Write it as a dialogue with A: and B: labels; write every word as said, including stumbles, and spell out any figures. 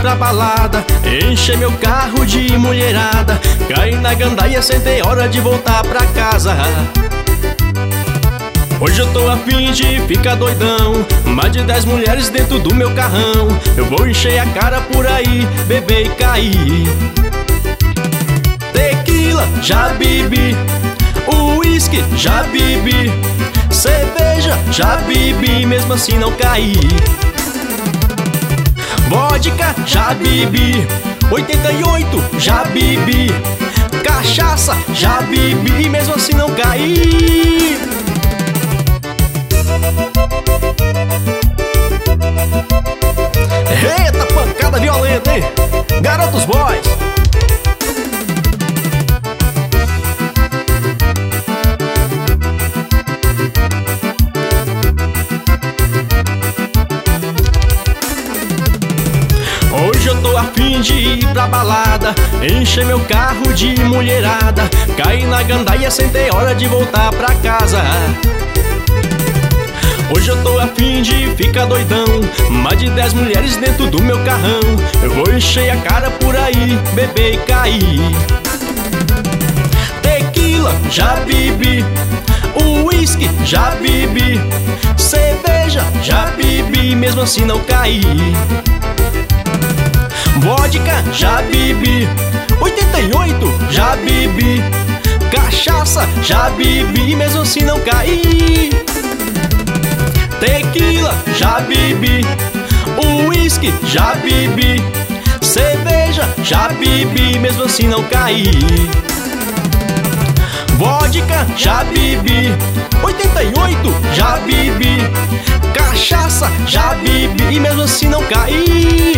A: pra balada, encher meu carro de mulherada, caí na gandaia sem ter hora de voltar pra casa. Hoje eu tô a fim de ficar doidão, mais de dez mulheres dentro do meu carrão. Eu vou encher a cara por aí, beber e cair. Tequila, já bebi. Uísque, já bebi. Cerveja, já bebi, mesmo assim não caí. Vodka, já bebi. oitenta e oito, já bebi. Cachaça, já bebi, mesmo assim não caí. Eita, pancada violenta, hein? Garotos Boys. Hoje eu tô a fim de ir pra balada, encher meu carro de mulherada, cair na gandaia sem ter hora de voltar pra casa. Hoje eu tô a fim de ficar doidão, mais de dez mulheres dentro do meu carrão. Eu vou encher a cara por aí, beber e cair. Tequila, já bebi. Uísque, já bebi. Cerveja, já bebi, mesmo assim não caí. Vodka, já bebi. oitenta e oito, já bebi. Cachaça, já bebi, mesmo assim não caí. Tequila, já bebi. Uísque, já bebi. Cerveja, já bebi, mesmo assim não caí. Vodka, já bebi. oitenta e oito, já bebi. Cachaça, já bebi, mesmo assim não caí.